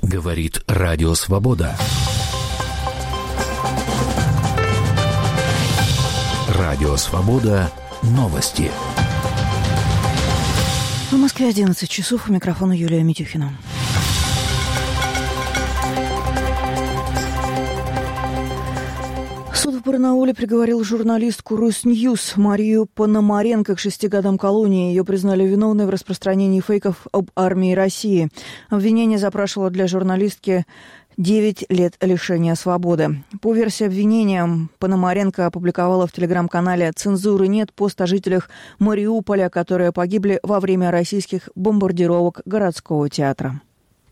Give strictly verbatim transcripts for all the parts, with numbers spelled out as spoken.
Говорит Радио Свобода. Радио Свобода. Новости. В Москве одиннадцать часов. У микрофона Юлия Митюхина. Суд в Барнауле приговорил журналистку Русньюз Марию Пономаренко к шести годам колонии. Ее признали виновной в распространении фейков об армии России. Обвинение запрашивало для журналистки девять лет лишения свободы. По версии обвинения, Пономаренко опубликовала в телеграм-канале «Цензуры нет» пост о жителях Мариуполя, которые погибли во время российских бомбардировок городского театра.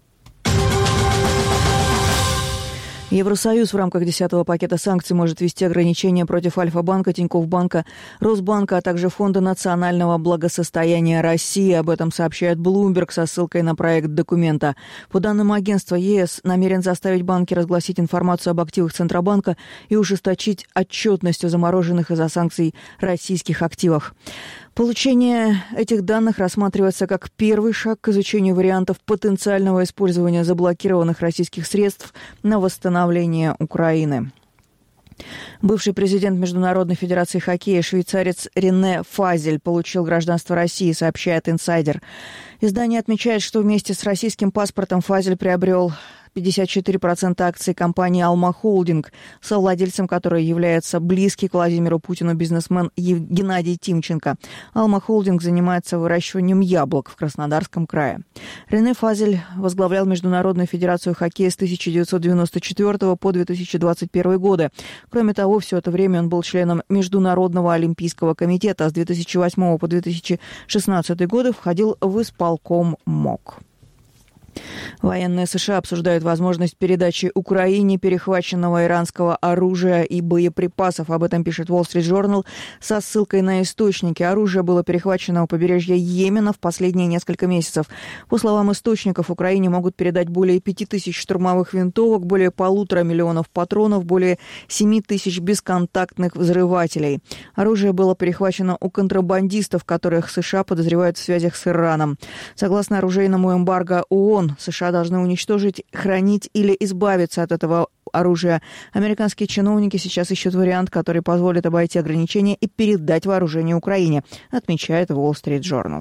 Евросоюз в рамках десятого пакета санкций может ввести ограничения против Альфа-банка, Тинькофф-банка, Росбанка, а также Фонда национального благосостояния России. Об этом сообщает Bloomberg со ссылкой на проект документа. По данным агентства, ЕС намерен заставить банки разгласить информацию об активах Центробанка и ужесточить отчетность о замороженных из-за санкций российских активах. Получение этих данных рассматривается как первый шаг к изучению вариантов потенциального использования заблокированных российских средств на восстановление Украины. Бывший президент Международной федерации хоккея, швейцарец Рене Фазель, получил гражданство России, сообщает «Инсайдер». Издание отмечает, что вместе с российским паспортом Фазель приобрел пятьдесят четыре процента акций компании «Алма Холдинг», совладельцем которой является близкий к Владимиру Путину бизнесмен Геннадий Тимченко. «Алма Холдинг» занимается выращиванием яблок в Краснодарском крае. Рене Фазель возглавлял Международную федерацию хоккея с тысяча девятьсот девяносто четвёртого по две тысячи двадцать первый годы. Кроме того, все это время он был членом Международного олимпийского комитета, а с две тысячи восьмого по две тысячи шестнадцатый годы входил в исполком МОК. Военные США обсуждают возможность передачи Украине перехваченного иранского оружия и боеприпасов. Об этом пишет Wall Street Journal со ссылкой на источники. Оружие было перехвачено у побережья Йемена в последние несколько месяцев. По словам источников, Украине могут передать более пяти тысяч штурмовых винтовок, более полутора миллионов патронов, более семи тысяч бесконтактных взрывателей. Оружие было перехвачено у контрабандистов, которых США подозревают в связях с Ираном. Согласно оружейному эмбарго ООН, США должны уничтожить, хранить или избавиться от этого оружия. Американские чиновники сейчас ищут вариант, который позволит обойти ограничения и передать вооружение Украине, отмечает Wall Street Journal.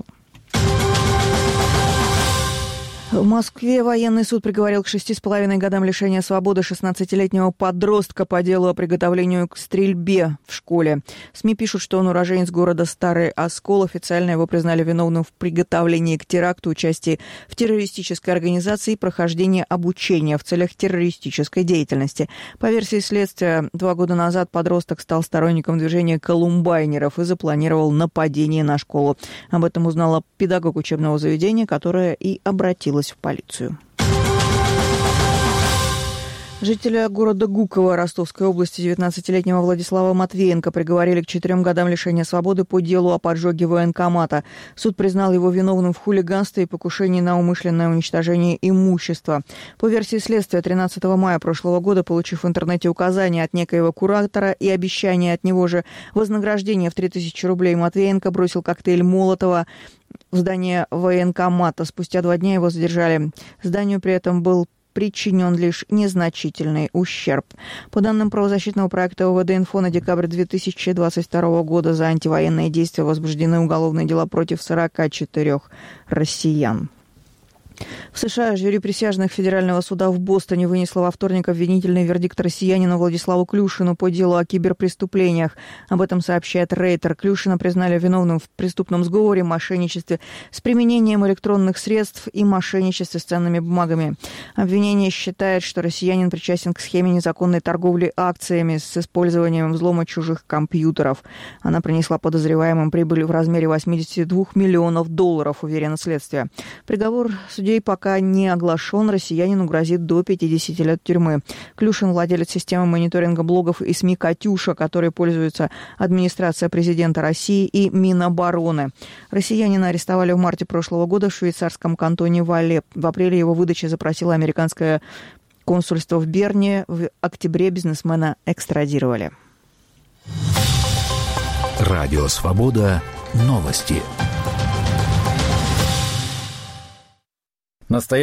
В Москве военный суд приговорил к шести с половиной годам лишения свободы шестнадцатилетнего подростка по делу о приготовлении к стрельбе в школе. СМИ пишут, что он уроженец города Старый Оскол. Официально его признали виновным в приготовлении к теракту, участии в террористической организации и прохождении обучения в целях террористической деятельности. По версии следствия, два года назад подросток стал сторонником движения колумбайнеров и запланировал нападение на школу. Об этом узнала педагог учебного заведения, которая и обратилась в полицию. Жителя города Гуково Ростовской области девятнадцатилетнего Владислава Матвеенко приговорили к четырем годам лишения свободы по делу о поджоге военкомата. Суд признал его виновным в хулиганстве и покушении на умышленное уничтожение имущества. По версии следствия, тринадцатого мая прошлого года, получив в интернете указания от некоего куратора и обещание от него же вознаграждения в три тысячи рублей, Матвеенко бросил коктейль Молотова в здание военкомата. Спустя два дня его задержали. Зданию при этом был причинен лишь незначительный ущерб. По данным правозащитного проекта ОВД-Инфо, на декабрь две тысячи двадцать второго года за антивоенные действия возбуждены уголовные дела против сорока четырёх россиян. В США жюри присяжных Федерального суда в Бостоне вынесло во вторник обвинительный вердикт россиянину Владиславу Клюшину по делу о киберпреступлениях. Об этом сообщает Рейтер. Клюшина признали виновным в преступном сговоре, мошенничестве с применением электронных средств и мошенничестве с ценными бумагами. Обвинение считает, что россиянин причастен к схеме незаконной торговли акциями с использованием взлома чужих компьютеров. Она принесла подозреваемым прибыль в размере восьмидесяти двух миллионов долларов, уверено следствие. Приговор судей пока не оглашен. Россиянину грозит до пятидесяти лет тюрьмы. Клюшин — владелец системы мониторинга блогов и СМИ «Катюша», которой пользуется администрация президента России и Минобороны. Россиянина арестовали в марте прошлого года в швейцарском кантоне Вале. В апреле его выдачи запросило американское консульство в Берне. В октябре бизнесмена экстрадировали. Радио «Свобода». Новости. Настоящий